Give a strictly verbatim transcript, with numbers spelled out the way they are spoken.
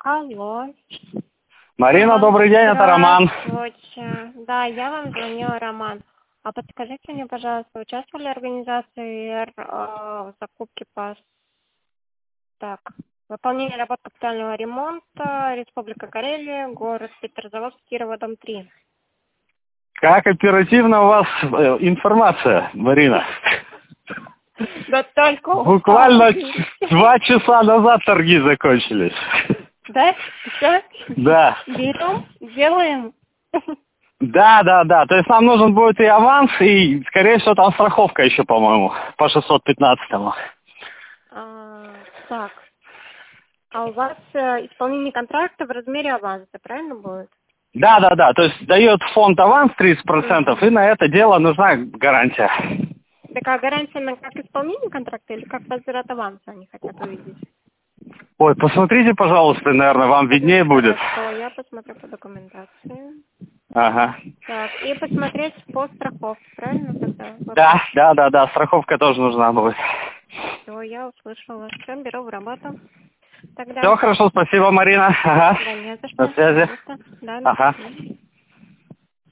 Алло. Марина, добрый день, это Роман. Здравствуйте. Да, я вам звонила, Роман. А подскажите мне, пожалуйста, участвовали в организации э, закупки по так, выполнение работ капитального ремонта, Республика Карелия, город Петрозаводск, Кирова, дом три. Как оперативно у вас э, информация, Марина? Да только Буквально два часа назад торги закончились. Да? Все? Да. Берем, делаем. Да, да, да. То есть нам нужен будет и аванс, и, скорее всего, там страховка еще, по-моему, по шестьсот пятнадцатому. А, так. А у вас э, исполнение контракта в размере аванса, правильно будет? Да, да, да. То есть дает фонд аванс тридцать процентов, и на это дело нужна гарантия. Такая гарантия на как исполнение контракта или как возврат аванса они хотят увидеть? Ой, посмотрите, пожалуйста, наверное, вам виднее будет. Хорошо, я посмотрю по документации. Ага. Так, и посмотреть по страховке, правильно тогда? Да, да, да, да, страховка тоже нужна будет. Все, я услышала. Все, беру в работу. Тогда. Все хорошо, спасибо, Марина. Ага. Да, не за что. До связи. Да, Ага. да.